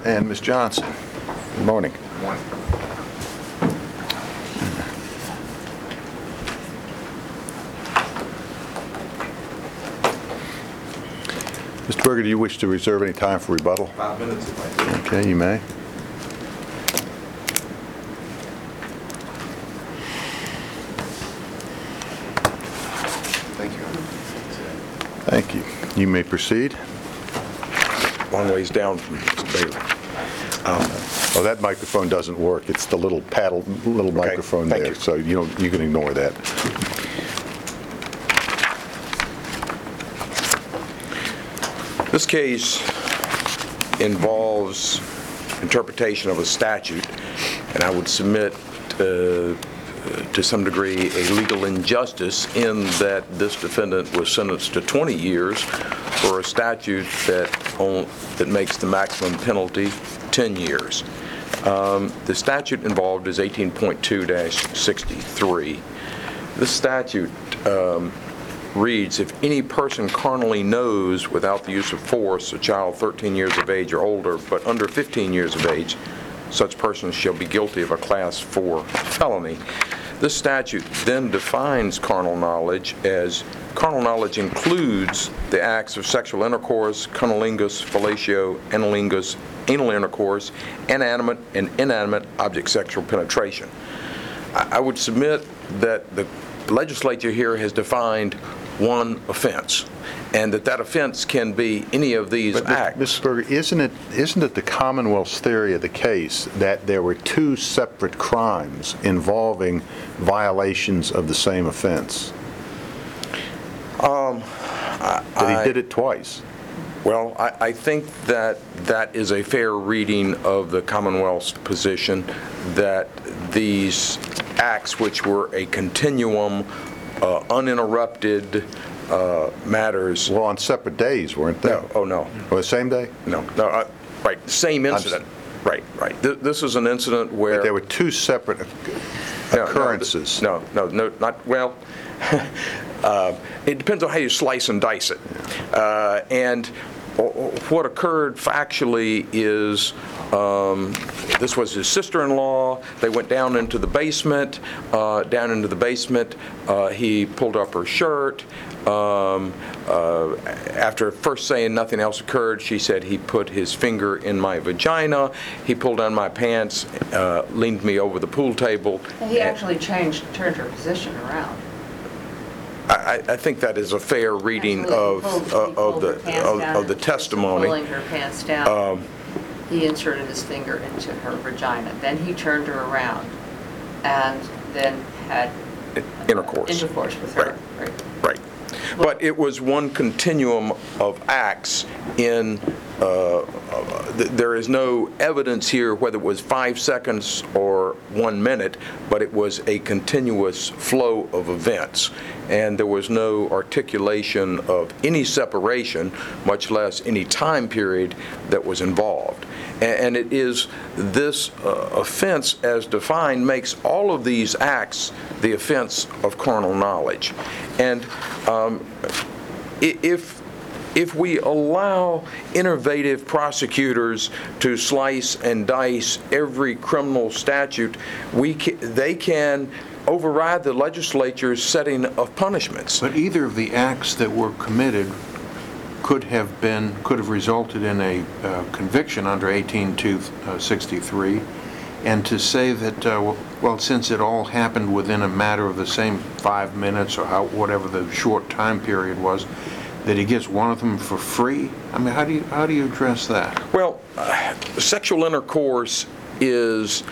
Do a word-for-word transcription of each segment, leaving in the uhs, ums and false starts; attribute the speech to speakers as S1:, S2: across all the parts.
S1: and Miz Johnson. Good morning.
S2: Good morning.
S1: Mister Berger, do you wish to reserve any time for rebuttal?
S2: Five minutes if I do.
S1: Okay, you may.
S2: Thank you.
S1: Thank you. You may proceed.
S2: Long ways down from Mister Bailey.
S1: Oh, that microphone doesn't work. It's the little paddle, little
S2: Okay,
S1: microphone
S2: thank
S1: there.
S2: you.
S1: So you don't, you can ignore that.
S2: This case involves interpretation of a statute, and I would submit uh, to some degree a legal injustice in that this defendant was sentenced to twenty years for a statute that on, that makes the maximum penalty ten years. Um, the statute involved is eighteen point two dash sixty-three. This statute um, reads, if any person carnally knows without the use of force a child thirteen years of age or older, but under fifteen years of age, such persons shall be guilty of a class four felony. This statute then defines carnal knowledge as carnal knowledge includes the acts of sexual intercourse, cunnilingus, fellatio, analingus, anal intercourse, animate and inanimate object sexual penetration. I would submit that the legislature here has defined one offense, and that that offense can be any of these
S1: But,
S2: acts.
S1: Mister Berger, isn't it, isn't it the Commonwealth's theory of the case that there were two separate crimes involving violations of the same offense?
S2: Um,
S1: That
S2: I-
S1: he did it twice?
S2: Well, I, I think that that is a fair reading of the Commonwealth's position that these acts, which were a continuum, uh, uninterrupted uh, matters.
S1: Well, on separate days, weren't they?
S2: No, oh no,
S1: Or the same day?
S2: no, no, uh, right, same incident. Right, right. Th- This is an incident where.
S1: But there were two separate
S2: No, no,
S1: occurrences.
S2: No, no, no, not, well, uh, it depends on how you slice and dice it. Uh, And what occurred factually is, um, this was his sister-in-law. They went down into the basement. Uh, down into the basement, uh, he pulled up her shirt. Um, uh, after first saying nothing else occurred, she said he put his finger in my vagina. He pulled down my pants, uh, leaned me over the pool table.
S3: He actually changed, turned her position around.
S2: I, I think that is a fair reading of,
S3: Absolutely. He pulled- he
S2: of
S3: pulled
S2: the,
S3: her pants
S2: of
S3: down
S2: of the
S3: and just
S2: testimony.
S3: Pulling her pants down, he inserted his finger into her vagina. Then he turned her around and then had
S2: Intercourse.
S3: intercourse with her.
S2: Right. Right. But it was one continuum of acts in, uh, uh, th- there is no evidence here whether it was five seconds or one minute, but it was a continuous flow of events. And there was no articulation of any separation, much less any time period that was involved. A- And it is this uh, offense as defined makes all of these acts the offense of carnal knowledge. And um, i- if if we allow innovative prosecutors to slice and dice every criminal statute, we ca- they can override the legislature's setting of punishments.
S4: But either of the acts that were committed could have been, could have resulted in a uh, conviction under eighteen two sixty-three, and to say that, uh, well, since it all happened within a matter of the same five minutes or how, whatever the short time period was, that he gets one of them for free? I mean, how do you, how do you address that?
S2: Well, uh, sexual intercourse is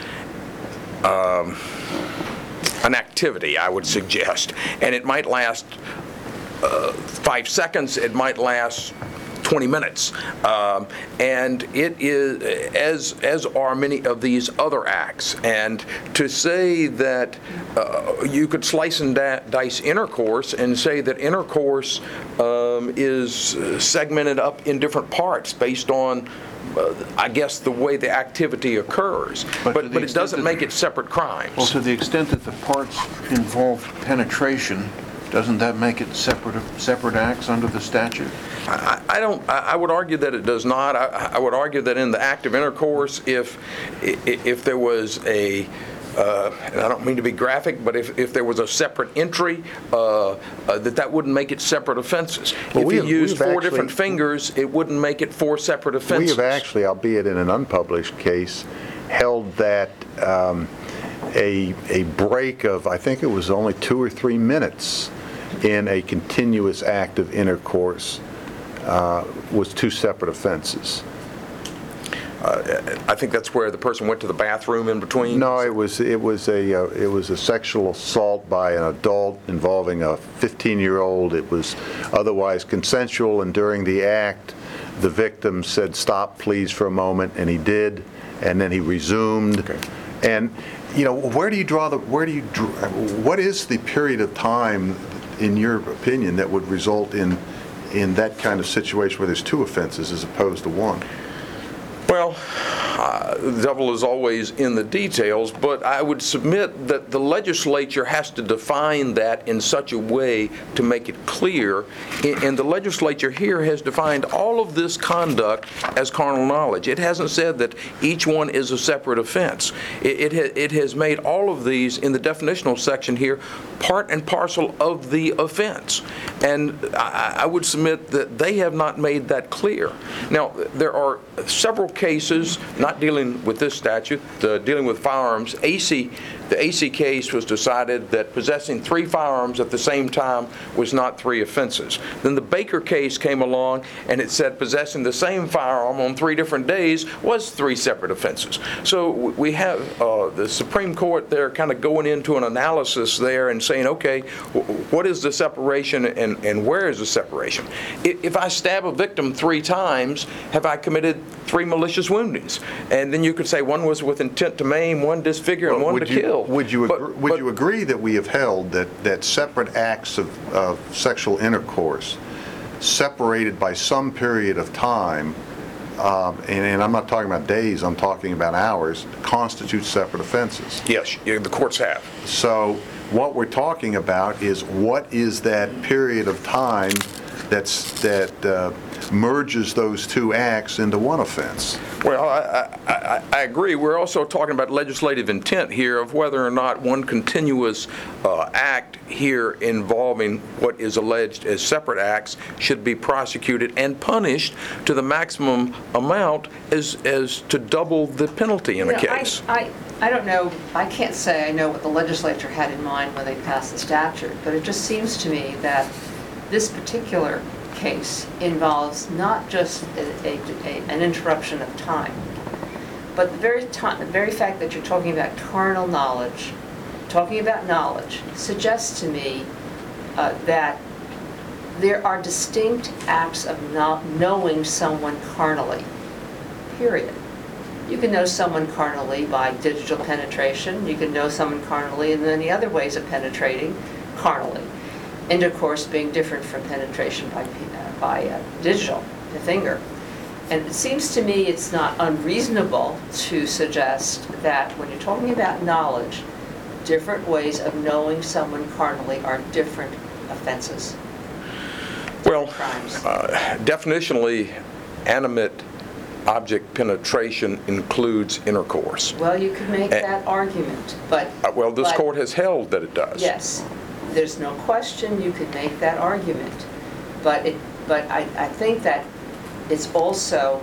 S2: um, an activity, I would suggest, and it might last uh, five seconds, it might last twenty minutes, um, and it is, as as are many of these other acts. And to say that uh, you could slice and da- dice intercourse and say that intercourse um, is segmented up in different parts based on, uh, I guess, the way the activity occurs,
S4: But
S2: but
S4: to the
S2: but it
S4: extent
S2: doesn't
S4: that-
S2: make it separate crimes.
S4: Well, to the extent that the parts involved penetration, Doesn't that make it separate, separate acts under the statute?
S2: I I don't, I I would argue that it does not. I I would argue that in the act of intercourse, if, i- if there was a, uh, and I don't mean to be graphic, but if, if there was a separate entry, uh, uh, that that wouldn't make it separate offenses.
S1: Well,
S2: If
S1: we
S2: you
S1: have-
S2: used
S1: we've
S2: four different
S1: actually-
S2: fingers, it wouldn't make it four separate
S1: We
S2: offenses.
S1: have actually, albeit in an unpublished case, held that um, a, a break of, I think it was only two or three minutes in a continuous act of intercourse uh, was two separate offenses.
S2: I think that's where the person went to the bathroom in between.
S1: No, it was, it was a, uh, it was a sexual assault by an adult involving a fifteen-year-old. It was otherwise consensual, and during the act, the victim said, "Stop, please," for a moment, and he did, and then he resumed.
S2: Okay.
S1: And, you know, where do you draw the, where do you, dr- what is the period of time, in your opinion, that would result in, in that kind of situation where there's two offenses as opposed to one?
S2: Well, uh, the devil is always in the details, but I would submit that the legislature has to define that in such a way to make it clear, and and the legislature here has defined all of this conduct as carnal knowledge. It hasn't said that each one is a separate offense. It, it, ha- it has made all of these, in the definitional section here, part and parcel of the offense. And I, I would submit that they have not made that clear. Now, there are several cases, not dealing with this statute, uh, dealing with firearms. A C, the A C case was decided that possessing three firearms at the same time was not three offenses. Then the Baker case came along, and it said possessing the same firearm on three different days was three separate offenses. So w- we have uh, the Supreme Court there kind of going into an analysis there and saying, okay, w- what is the separation and, and where is the separation? I- If I stab a victim three times, have I committed three malicious woundings? And then you could say one was with intent to maim, one disfigure, and one to
S1: Would you-
S2: kill.
S1: Would you,
S2: But-
S1: agr- would
S2: but-
S1: you agree that we have held that, that separate acts of, of sexual intercourse, separated by some period of time, um, and, and I'm not talking about days, I'm talking about hours, constitute separate offenses?
S2: Yes, yeah, the courts have.
S1: So what we're talking about is what is that period of time that's, that uh, merges those two acts into one offense?
S2: Well, I, I, I- I agree. We're also talking about legislative intent here of whether or not one continuous uh, act here involving what is alleged as separate acts should be prosecuted and punished to the maximum amount as, as to double the penalty in a
S3: You know, I-
S2: case.
S3: I, I don't know, I can't say I know what the legislature had in mind when they passed the statute, but it just seems to me that this particular case involves not just a, a, a- an interruption of time, but the very time, the very fact that you're talking about carnal knowledge, talking about knowledge, suggests to me uh, that there are distinct acts of not knowing someone carnally, period. You can know someone carnally by digital penetration, you can know someone carnally in many other ways of penetrating carnally. Intercourse being different from penetration by, uh, by uh, digital, the finger. And it seems to me it's not unreasonable to suggest that when you're talking about knowledge, different ways of knowing someone carnally are different offenses,
S2: Well,
S3: crimes.
S2: uh, definitionally, animate object penetration includes intercourse.
S3: Well, you could make
S2: Eh.
S3: that argument, but...
S2: Uh, Well, this
S3: but-
S2: court has held that it does.
S3: Yes, there's no question you could make that argument, but it, but I, I think that it's also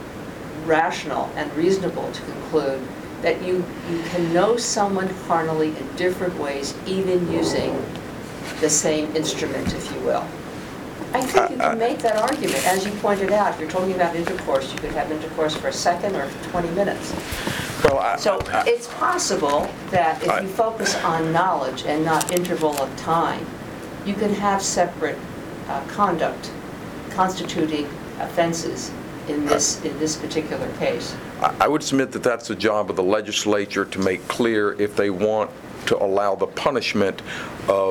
S3: rational and reasonable to conclude that you, you can know someone carnally in different ways, even using the same instrument, if you will. I think you can make that argument. As you pointed out, if you're talking about intercourse, you could have intercourse for a second or twenty minutes.
S2: Well, I-
S3: So
S2: I-
S3: it's possible that if
S2: I-
S3: you focus on knowledge and not interval of time, you can have separate uh, conduct constituting offenses in this, in this particular case.
S2: I I would submit that that's the job of the legislature to make clear if they want to allow the punishment of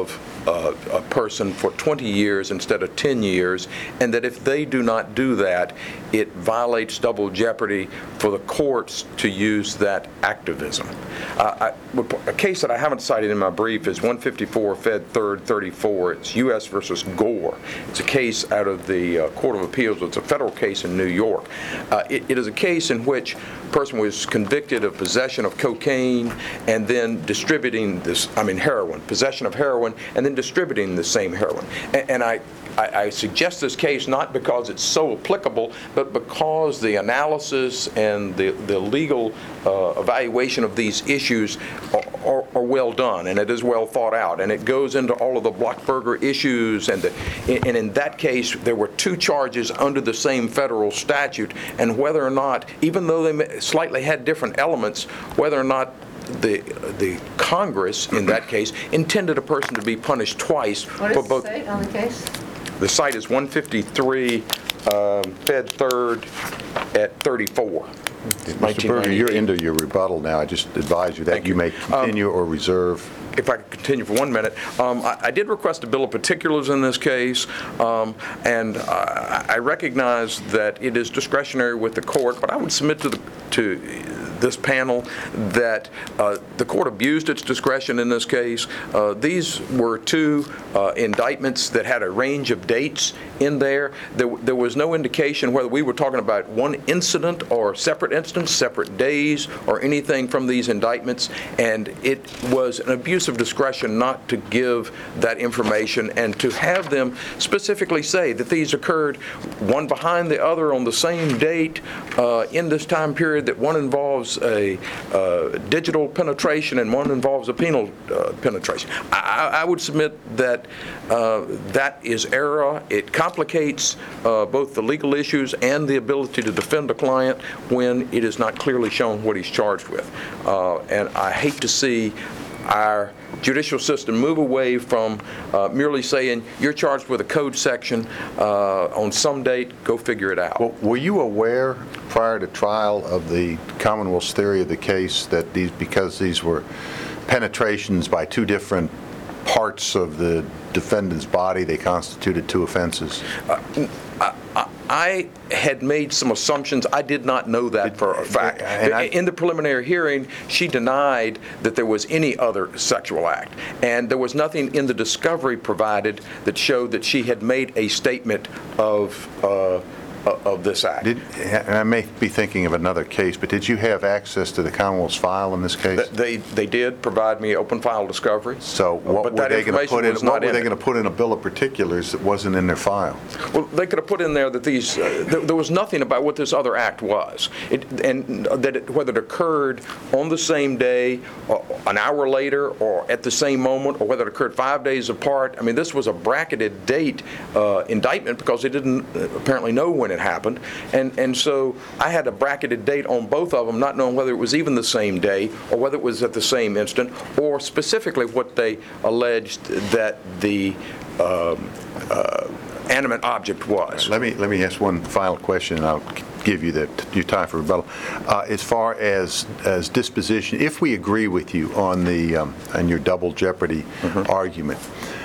S2: uh, a person for twenty years instead of ten years, and that if they do not do that, it violates double jeopardy for the courts to use that activism. Uh, I, a case that I haven't cited in my brief is one fifty-four Fed third thirty-four. It's U S versus Gore. It's a case out of the uh, Court of Appeals. It's a federal case in New York. Uh, it, it is a case in which a person was convicted of possession of cocaine and then distributing this, I mean heroin, possession of heroin, and then distributing the same heroin. And, and I, I, I suggest this case not because it's so applicable, but because the analysis and the, the legal uh, evaluation of these issues are, are, are well done, and it is well thought out, and it goes into all of the Blockberger issues, and, the, and in that case, there were two charges under the same federal statute, and whether or not, even though they slightly had different elements, whether or not the the Congress, in that case, intended a person to be punished twice
S3: What
S2: for
S3: is
S2: both.
S3: the state on the case?
S2: The site is one fifty-three um, Fed third at thirty-four.
S1: Mister Berger, you're into your rebuttal now. I just advise you that
S2: Thank
S1: you
S2: you.
S1: may continue or reserve.
S2: If I could continue for one minute, um, I, I did request a bill of particulars in this case, um, and uh, I recognize that it is discretionary with the court, but I would submit to the to this panel that uh, the court abused its discretion in this case. Uh, these were two uh, indictments that had a range of dates in there. there. There was no indication whether we were talking about one incident or separate instance, separate days, or anything from these indictments, and it was an abuse of discretion not to give that information and to have them specifically say that these occurred one behind the other on the same date uh, in this time period, that one involves a uh, digital penetration and one involves a penal uh, penetration. I, I would submit that uh, that is error. It complicates uh, both the legal issues and the ability to defend a client when it is not clearly shown what he's charged with. Uh, and I hate to see our judicial system move away from uh, merely saying you're charged with a code section uh, on some date, go figure it out.
S1: Well, were you aware prior to trial of the Commonwealth's theory of the case that these, because these were penetrations by two different parts of the defendant's body, they constituted two offenses?
S2: Uh, I, I, I had made some assumptions. I did not know that for a fact.
S1: And I-
S2: In the preliminary hearing, she denied that there was any other sexual act, and there was nothing in the discovery provided that showed that she had made a statement of uh, of this act.
S1: Did, and I may be thinking of another case, but did you have access to the Commonwealth's file in this case?
S2: They they did provide me open file discovery.
S1: So what
S2: But
S1: were
S2: that
S1: they going to
S2: information
S1: put in?
S2: was
S1: What
S2: not
S1: were
S2: in
S1: they
S2: it.
S1: going to put in a bill of particulars that wasn't in their file?
S2: Well, they could have put in there that these, uh, there, there was nothing about what this other act was, it, and that it, whether it occurred on the same day, or an hour later, or at the same moment, or whether it occurred five days apart. I mean, this was a bracketed date uh, indictment because they didn't uh, apparently know when it happened, and and so I had a bracketed date on both of them, not knowing whether it was even the same day or whether it was at the same instant, or specifically what they alleged that the um, uh, animate object was.
S1: Let me let me ask one final question, and I'll give you the, your time for rebuttal. Uh, as far as as disposition, if we agree with you on the um, on your double jeopardy
S2: Mm-hmm.
S1: argument,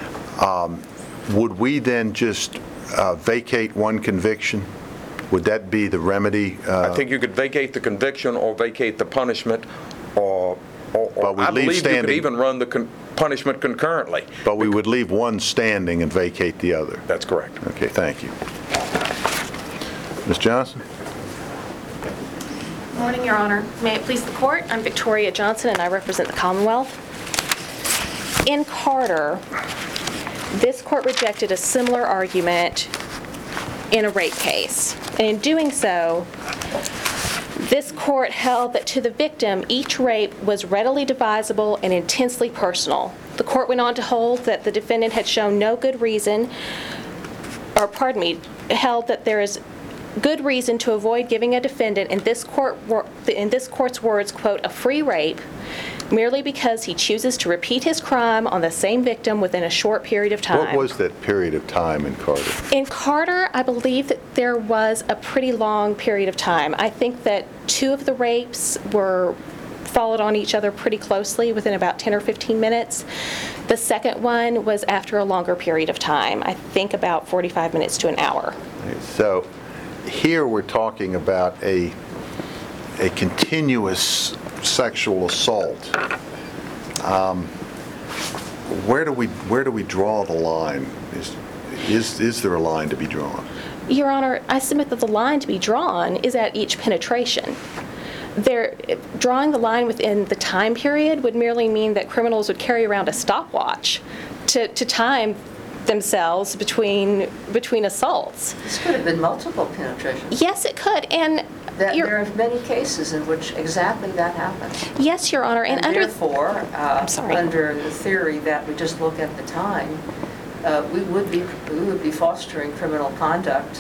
S1: um, would we then just uh, vacate one conviction? Would that be the remedy? Uh,
S2: I think you could vacate the conviction or vacate the punishment, or, or,
S1: But
S2: or
S1: we
S2: I
S1: leave
S2: believe you could
S1: standing-
S2: even run the con- punishment concurrently.
S1: but we would leave one standing and vacate the other.
S2: That's correct.
S1: Okay, thank you. Miz Johnson?
S5: Morning, Your Honor. May it please the Court, I'm Victoria Johnson, and I represent the Commonwealth. In Carter, this Court rejected a similar argument in a rape case. And in doing so, this Court held that to the victim, each rape was readily divisible and intensely personal. The Court went on to hold that the defendant had shown no good reason, or pardon me, held that there is good reason to avoid giving a defendant, in this court, in this court's words, quote, a free rape, merely because he chooses to repeat his crime on the same victim within a short period of time.
S1: What was that period of time in Carter?
S5: In Carter, I believe that there was a pretty long period of time. I think that two of the rapes were followed on each other pretty closely within about ten or fifteen minutes. The second one was after a longer period of time, I think about forty-five minutes to an hour.
S1: So here we're talking about a, a continuous sexual assault. Um, Where do we, where do we draw the line? Is, is, is there a line to be drawn?
S5: Your Honor, I submit that the line to be drawn is at each penetration. There, drawing the line within the time period would merely mean that criminals would carry around a stopwatch to, to time themselves between, between assaults.
S3: This could have been multiple penetrations.
S5: Yes, it could, and
S3: That-
S5: you're-
S3: There are many cases in which exactly that happens.
S5: yes, Your Honor, and
S3: And
S5: under...
S3: therefore, uh,
S5: I'm sorry.
S3: under the theory that we just look at the time, uh, we would be, we would be fostering criminal conduct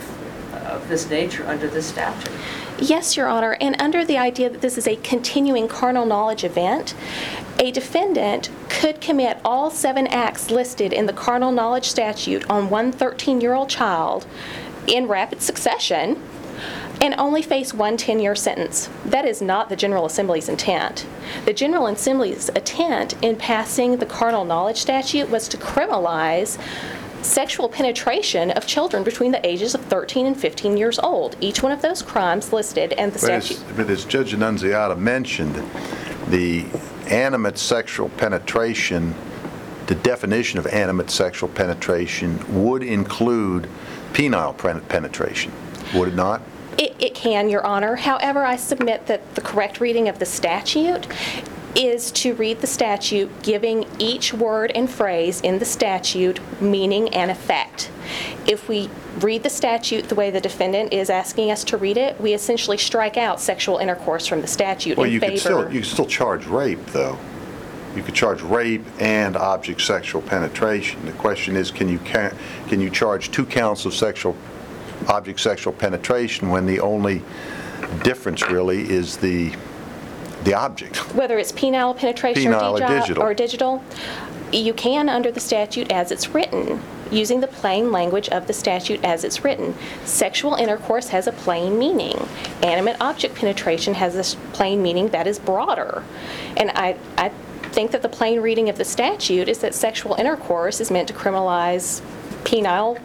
S3: of this nature under this statute.
S5: Yes, Your Honor, and under the idea that this is a continuing carnal knowledge event, a defendant could commit all seven acts listed in the carnal knowledge statute on one thirteen-year-old child in rapid succession and only face one ten-year sentence. That is not the General Assembly's intent. The General Assembly's intent in passing the carnal knowledge statute was to criminalize sexual penetration of children between the ages of thirteen and fifteen years old. Each one of those crimes listed and the
S1: But as,
S5: statute.
S1: but as Judge Annunziata mentioned, the animate sexual penetration, the definition of animate sexual penetration would include penile pen- penetration, would it not?
S5: It, it can, Your Honor. However, I submit that the correct reading of the statute is to read the statute giving each word and phrase in the statute meaning and effect. If we read the statute the way the defendant is asking us to read it, we essentially strike out sexual intercourse from the statute
S1: Well,
S5: in
S1: you
S5: favor.
S1: could still, you could still charge rape, though. You could charge rape and object sexual penetration. The question is, can you, ca- can you charge two counts of sexual, object sexual penetration when the only difference really is the, the object?
S5: Whether it's penile penetration
S1: Penile or
S5: or, digi-
S1: digital.
S5: or digital, you can under the statute as it's written, using the plain language of the statute as it's written. Sexual intercourse has a plain meaning. Animate object penetration has a plain meaning that is broader. And I, I think that the plain reading of the statute is that sexual intercourse is meant to criminalize penile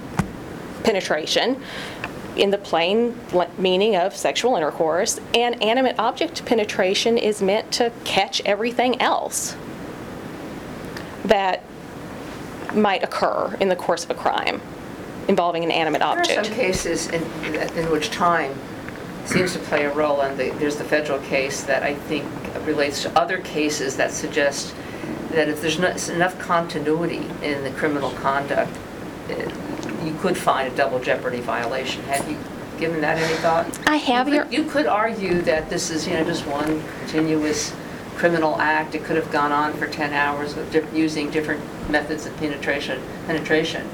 S5: penetration in the plain meaning of sexual intercourse, and animate object penetration is meant to catch everything else that might occur in the course of a crime involving an animate
S3: There are
S5: object.
S3: some cases in, in which time seems to play a role, and the, there's the federal case that I think relates to other cases that suggest that if there's not enough continuity in the criminal conduct, eh, you could find a double jeopardy violation. Have you given that any thought?
S5: I have,
S3: You
S5: Your...
S3: could, you could argue that this is, you know, just one continuous criminal act. It could have gone on for ten hours with di- using different methods of penetration. penetration.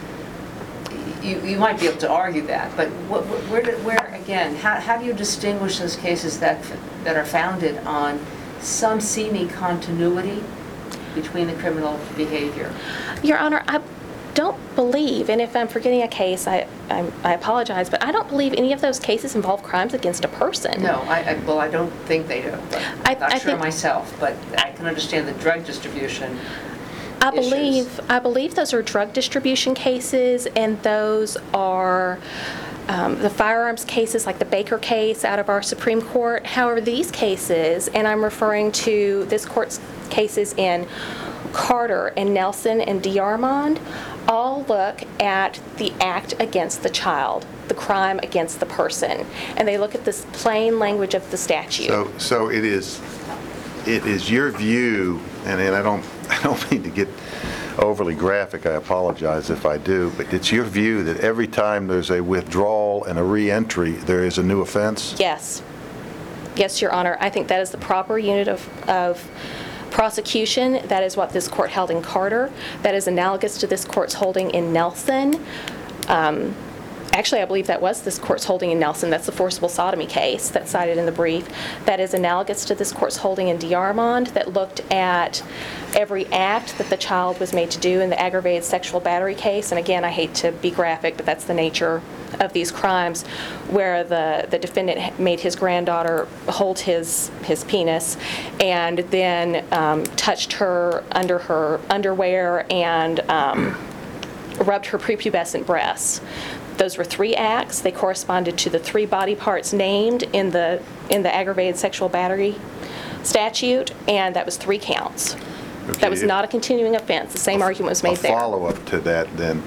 S3: You, you might be able to argue that, but what, where, do- where again, how, how do you distinguish those cases that, that are founded on some seeming continuity between the criminal behavior?
S5: Your Honor, I don't believe, and if I'm forgetting a case, I, I, I apologize, but I don't believe any of those cases involve crimes against a person.
S3: No, I, I, well, I don't think they do, but
S5: I-
S3: I'm not
S5: I
S3: sure
S5: think-
S3: myself, but I can understand the drug distribution.
S5: I
S3: issues.
S5: believe, I believe those are drug distribution cases, and those are um, the firearms cases, like the Baker case out of our Supreme Court. However, these cases, and I'm referring to this court's cases in Carter and Nelson and DeArmond, all look at the act against the child, the crime against the person, and they look at this plain language of the statute.
S1: So, so it is, it is your view, and, and I don't, I don't mean to get overly graphic, I apologize if I do, but it's your view that every time there's a withdrawal and a re-entry, there is a new offense?
S5: Yes. Yes, Your Honor. I think that is the proper unit of, of prosecution. That is what this court held in Carter. That is analogous to this court's holding in Nelson. Um, Actually, I believe that was this court's holding in Nelson. That's the forcible sodomy case that's cited in the brief. That is analogous to this court's holding in DeArmond that looked at every act that the child was made to do in the aggravated sexual battery case. And again, I hate to be graphic, but that's the nature of these crimes where the, the defendant made his granddaughter hold his, his penis and then um, touched her under her underwear and um, rubbed her prepubescent breasts. Those were three acts. They corresponded to the three body parts named in the in the aggravated sexual battery statute, and that was three counts. That was
S1: Okay.
S5: not a continuing offense. The same argument was made
S1: A
S5: there.
S1: follow-up to that, then.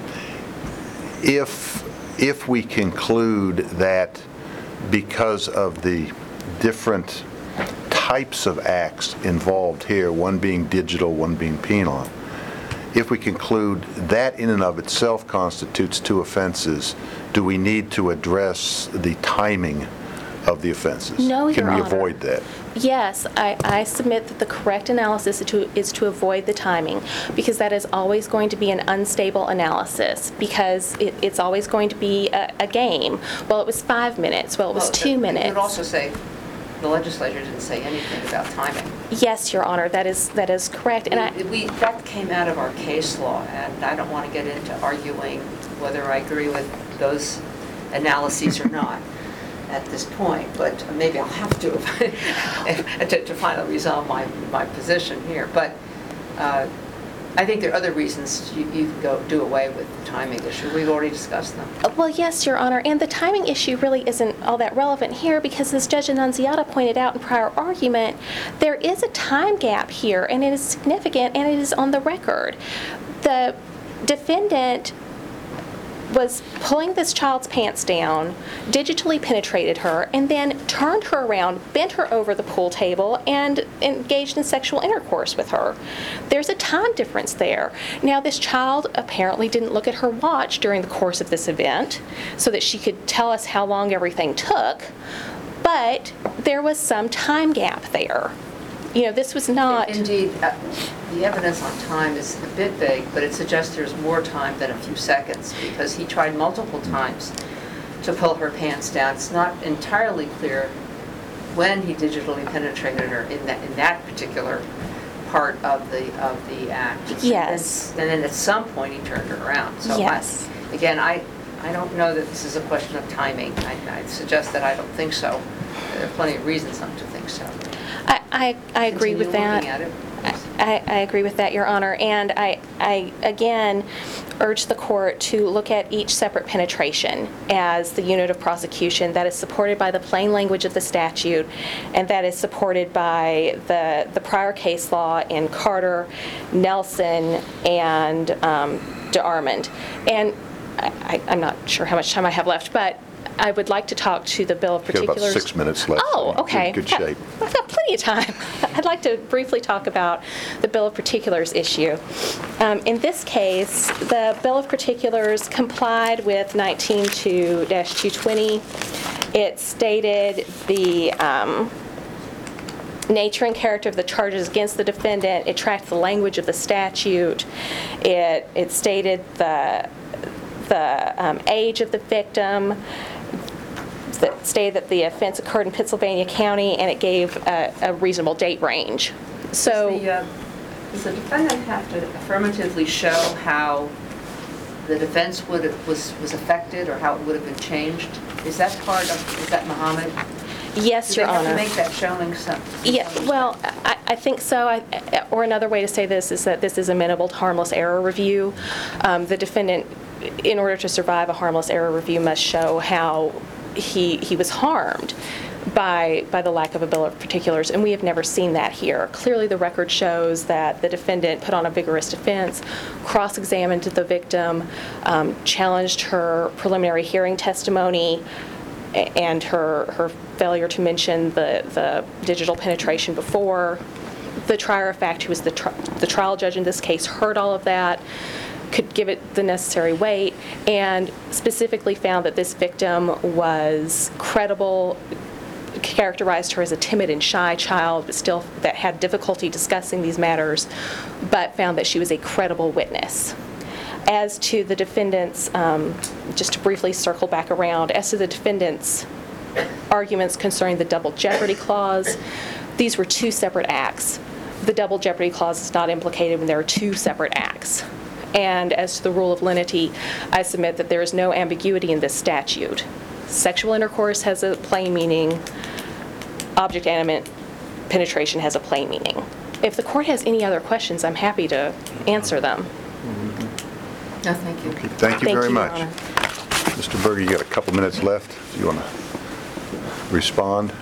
S1: If, if we conclude that because of the different types of acts involved here, one being digital, one being penal, if we conclude that in and of itself constitutes two offenses, do we need to address the timing of the offenses?
S5: No, Your
S1: Can we
S5: Honor.
S1: avoid that?
S5: Yes, I, I submit that the correct analysis is to, is to avoid the timing, because that is always going to be an unstable analysis, because it, it's always going to be a, a game. Well, it was five minutes, well, it was
S3: Well,
S5: two
S3: You
S5: minutes.
S3: would also say the legislature didn't say anything about timing.
S5: Yes, Your Honor, that is, that is correct. And I,
S3: We, that came out of our case law, and I don't want to get into arguing whether I agree with those analyses or not at this point, but maybe I'll have to to, to finally resolve my, my position here. But uh, I think there are other reasons you, you can go do away with the timing issue. We've already discussed them.
S5: Well, yes, Your Honor, and the timing issue really isn't all that relevant here, because as Judge Annunziata pointed out in prior argument, there is a time gap here, and it is significant, and it is on the record. The defendant was pulling this child's pants down, digitally penetrated her, and then turned her around, bent her over the pool table, and engaged in sexual intercourse with her. There's a time difference there. Now, this child apparently didn't look at her watch during the course of this event so that she could tell us how long everything took, but there was some time gap there. You know, this was not...
S3: Indeed, uh, the evidence on time is a bit vague, but it suggests there's more time than a few seconds, because he tried multiple times to pull her pants down. It's not entirely clear when he digitally penetrated her in that, in that particular part of the, of the act.
S5: Yes.
S3: And then at some point, he turned her around. So I-
S5: Yes.
S3: Again, I, I don't know that this is a question of timing. I, I suggest that I don't think so. There are plenty of reasons not to think so.
S5: I, I, I agree with
S3: Continue
S5: that.
S3: looking at it.
S5: I, I agree with that, Your Honor, and I, I again urge the court to look at each separate penetration as the unit of prosecution that is supported by the plain language of the statute, and that is supported by the, the prior case law in Carter, Nelson, and um, DeArmond. And I, I, I'm not sure how much time I have left, but I would like to talk to the Bill of
S1: You've got
S5: Particulars.
S1: about six minutes left.
S5: Oh,
S1: so you're in
S5: okay.
S1: Good
S5: Yeah,
S1: shape.
S5: I've got plenty of time. I'd like to briefly talk about the Bill of Particulars issue. Um, In this case, the Bill of Particulars complied with nineteen two dash two twenty. It stated the um, nature and character of the charges against the defendant. It tracked the language of the statute. It, it stated the, the um, age of the victim, that stated that the offense occurred in Pennsylvania County, and it gave a, a reasonable date range. So,
S3: Does the, uh, does the defendant have to affirmatively show how the defense would have, was, was affected, or how it would have been changed? Is that part of, is that Muhammad?
S5: yes, Your
S3: Do they have
S5: Honor.
S3: to make that showing some?
S5: Yeah, well, I, I think so. I, or another way to say this is that this is amenable to harmless error review. Um, the defendant, in order to survive a harmless error review, must show how he he was harmed by by the lack of a Bill of Particulars, and we have never seen that here. Clearly, the record shows that the defendant put on a vigorous defense, cross-examined the victim, um, challenged her preliminary hearing testimony, a- and her her failure to mention the the digital penetration before. The trier of fact, who was the tri- the trial judge in this case, heard all of that, could give it the necessary weight, and specifically found that this victim was credible, characterized her as a timid and shy child, but still that had difficulty discussing these matters, but found that she was a credible witness. As to the defendant's, um, just to briefly circle back around, as to the defendant's arguments concerning the double jeopardy clause, these were two separate acts. The double jeopardy clause is not implicated when there are two separate acts. And as to the rule of lenity, I submit that there is no ambiguity in this statute. Sexual intercourse has a plain meaning. Object animate penetration has a plain meaning. If the court has any other questions, I'm happy to answer them.
S3: No, thank you.
S1: Thank you
S5: Thank
S1: very
S5: you, Your
S1: much.
S5: Honor.
S1: Mister Berger, you got a couple minutes left. Do you want to respond?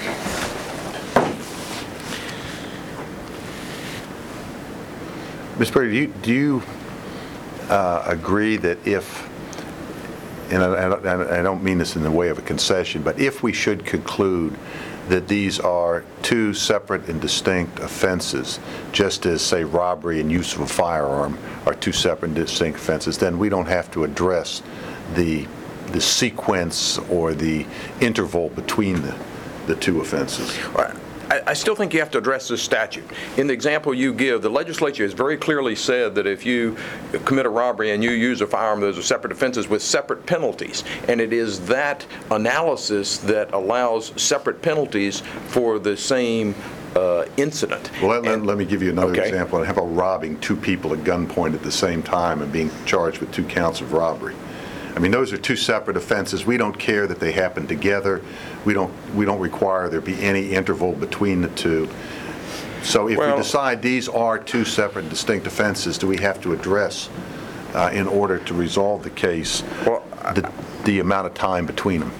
S1: Mister Berger, do you, do you uh, agree that if, and I, I don't- I don't mean this in the way of a concession, but if we should conclude that these are two separate and distinct offenses, just as, say, robbery and use of a firearm are two separate and distinct offenses, then we don't have to address the, the sequence or the interval between the, the two offenses.
S2: I, I still think you have to address this statute. In the example you give, the legislature has very clearly said that if you commit a robbery and you use a firearm, those are separate offenses with separate penalties. And it is that analysis that allows separate penalties for the same uh, incident.
S1: Well, let, let-
S2: And-
S1: let me give you another
S2: Okay.
S1: example. How about robbing two people at gunpoint at the same time and being charged with two counts of robbery? I mean, those are two separate offenses. We don't care that they happen together. We don't, we don't require there be any interval between the two. So if we
S2: Well-
S1: decide these are two separate and distinct offenses, do we have to address, uh, in order to resolve the case,
S2: Well,
S1: the, the amount of time between them?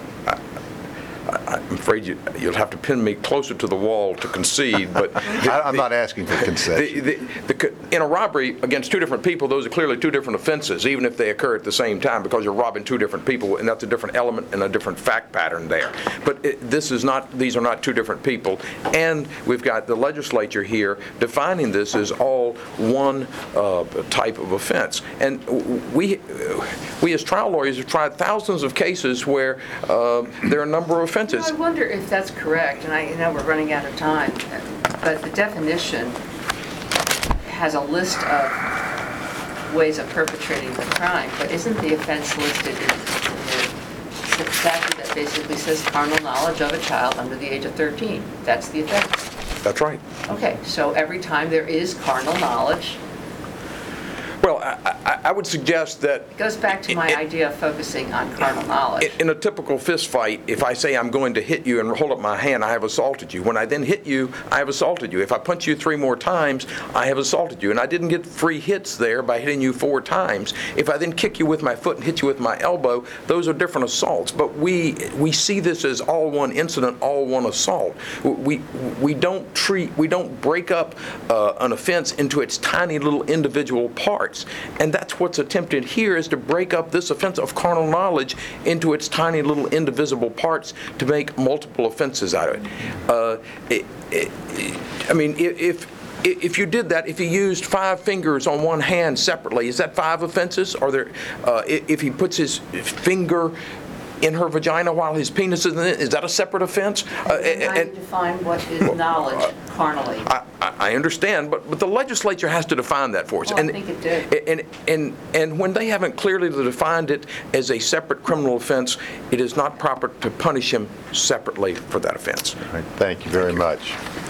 S2: I'm afraid you, you'll have to pin me closer to the wall to concede, but...
S1: I- I'm not asking for concession.
S2: The- the- the- In a robbery against two different people, those are clearly two different offenses, even if they occur at the same time, because you're robbing two different people, and that's a different element and a different fact pattern there. But it- this is not, these are not two different people, and we've got the legislature here defining this as all one uh, type of offense. And we, we as trial lawyers have tried thousands of cases where uh, there are a number of offenses.
S3: I wonder if that's correct, and I know we're running out of time, but the definition has a list of ways of perpetrating the crime, but isn't the offense listed in in the statute that basically says carnal knowledge of a child under the age of thirteen? That's the offense.
S2: That's right.
S3: Okay, so every time there is carnal knowledge,
S2: Well, I, I, I would suggest that
S3: it goes back to my
S2: It-
S3: idea of focusing on carnal knowledge.
S2: in in a typical fist fight, if I say I'm going to hit you and hold up my hand, I have assaulted you. When I then hit you, I have assaulted you. If I punch you three more times, I have assaulted you. And I didn't get free hits there by hitting you four times. If I then kick you with my foot and hit you with my elbow, those are different assaults. But we we see this as all one incident, all one assault. We we don't treat, we don't break up uh, an offense into its tiny little individual parts. And that's what's attempted here, is to break up this offense of carnal knowledge into its tiny little indivisible parts to make multiple offenses out of it. Uh, it, it I mean, if if you did that, if he used five fingers on one hand separately, is that five offenses? Are there, uh, if he puts his finger in her vagina while his penis is in it, is that a separate offense? Uh,
S3: And how do you
S2: and-
S3: define what is knowledge carnally?
S2: I, I I understand, but, but the legislature has to define that for us.
S3: Well, I
S2: And-
S3: think it did.
S2: And, and, and when they haven't clearly defined it as a separate criminal offense, it is not proper to punish him separately for that offense.
S1: All right, thank you very much.